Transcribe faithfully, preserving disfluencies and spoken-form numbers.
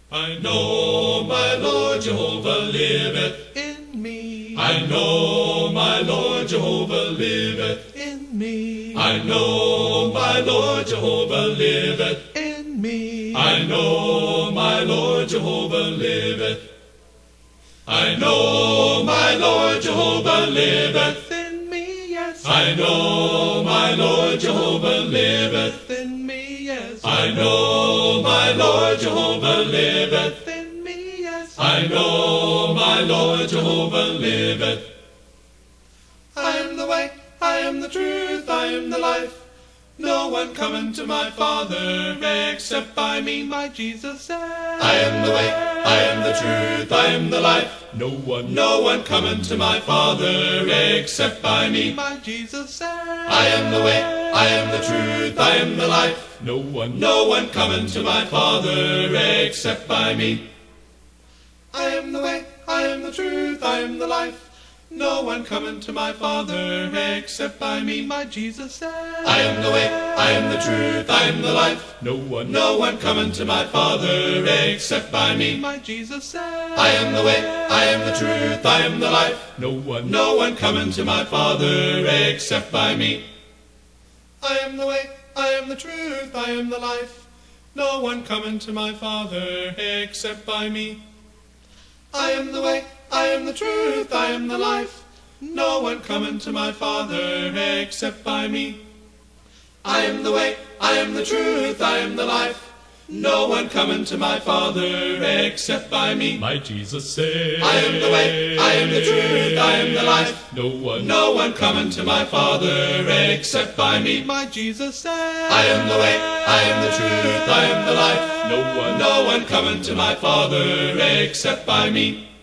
I know my Lord Jehovah liveth in me. I know my Lord Jehovah liveth in me. I know my Lord Jehovah liveth in me. I know my Lord Jehovah liveth I know my Lord Jehovah liveth in me, yes. I know my Lord Jehovah liveth in me, yes. I know my Lord Jehovah liveth in me, yes. I know my Lord Jehovah liveth. I am the way, I am the truth, I am the life. No one coming to my Father except by me, my Jesus said. I am the way, I am the truth, I am the life. No one, no one coming to my Father except by me, my Jesus said. I am the way, I am the truth, I am the life. No one, no one coming to my Father except by me. I am the way, I am the truth, I am the life. No one coming to my Father except by me, my Jesus said. I am the way, I am the truth, I am the life. No one, no one coming to my Father except by me, my Jesus said. I am the way, I am the truth, I am the life. No one, no one coming to my Father except by me. I am the way, I am the truth, I am the life. No one coming to my Father except by me. I am the way, I am the truth, I am the life. No one coming to my Father except by me. I am the way, I am the truth, I am the life. No one coming to my Father except by me, my Jesus said. I am the way, I am the truth, I am the life. No one, no one coming to my Father except by me, my Jesus said. I am the way, I am the truth, I am the life. No one, no one coming to my Father except by me.